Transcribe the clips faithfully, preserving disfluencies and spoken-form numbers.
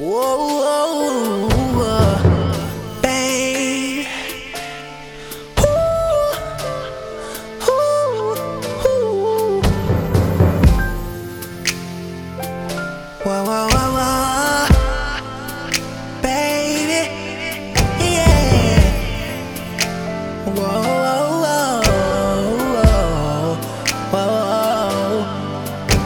Whoa, whoa, babe. Ooh, ooh, ooh. Whoa, whoa, whoa, whoa, baby, yeah. Whoa, whoa, whoa, whoa, whoa,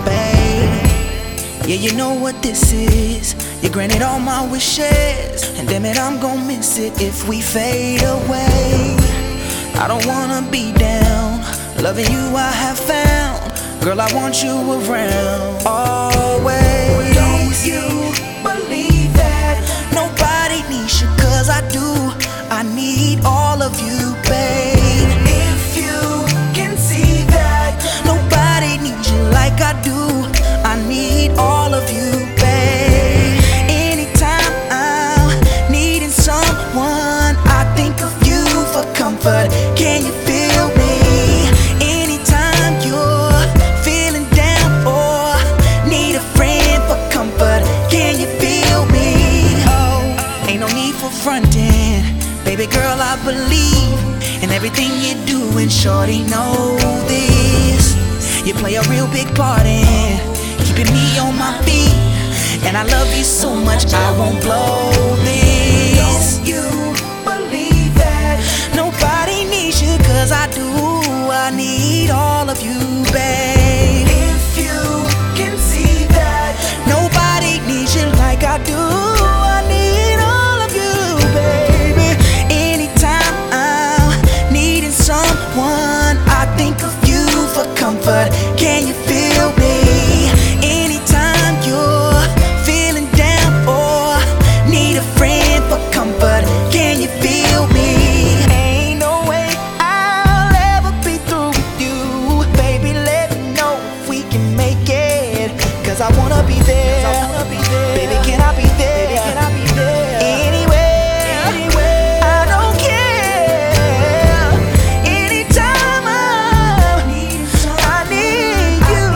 babe. Yeah, you know what this is. You granted all my wishes, and damn it, I'm gon' miss it if we fade away. I don't wanna be down, loving you I have found. Girl, I want you around, always. Don't you believe that nobody needs you, cause I do. I need all of you, babe. If you can see that nobody needs you like I do, I need all of you, babe. Anytime I'm needing someone, I think of you for comfort. Can you feel me? Anytime you're feeling down or need a friend for comfort, can you feel me? Oh, ain't no need for fronting, baby girl, I believe in everything you do, and shorty know this. You play a real big part in keeping me on my feet, and I love you so much I won't blow this. Don't you believe that nobody needs you, cause I do. I need all of you, babe. If you can see that nobody needs you like I do, I need all of you, baby. Anytime I'm needing someone, I think of you for comfort. Can you feel me? Anytime you're feeling down or need a friend for comfort, can you feel me? Ain't no way I'll ever be through with you, baby. Let me know if we can make it, cause I wanna be there. Baby, can I be there? Baby, can I be there? Anywhere, anywhere, I don't care. Anytime I'm, I need you.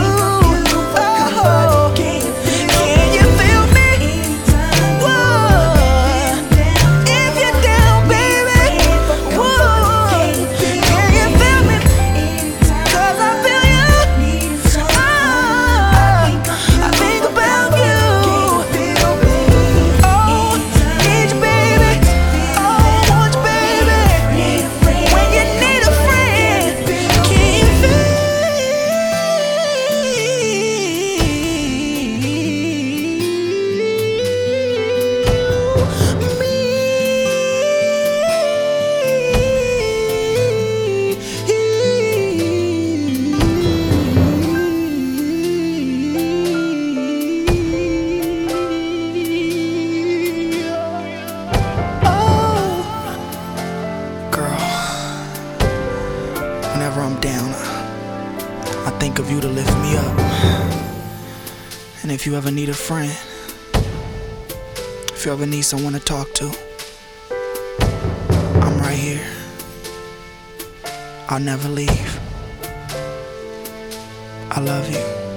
Oh, can you feel me? Whoa, if you're down, baby. Whoa, can you feel me? Cause I feel you. Oh, I think about you. Oh, need you, baby. Oh, want you, baby. When you need a friend, can you Whenever I'm down, I think of you to lift me up. And if you ever need a friend, if you ever need someone to talk to, I'm right here. I'll never leave. I love you.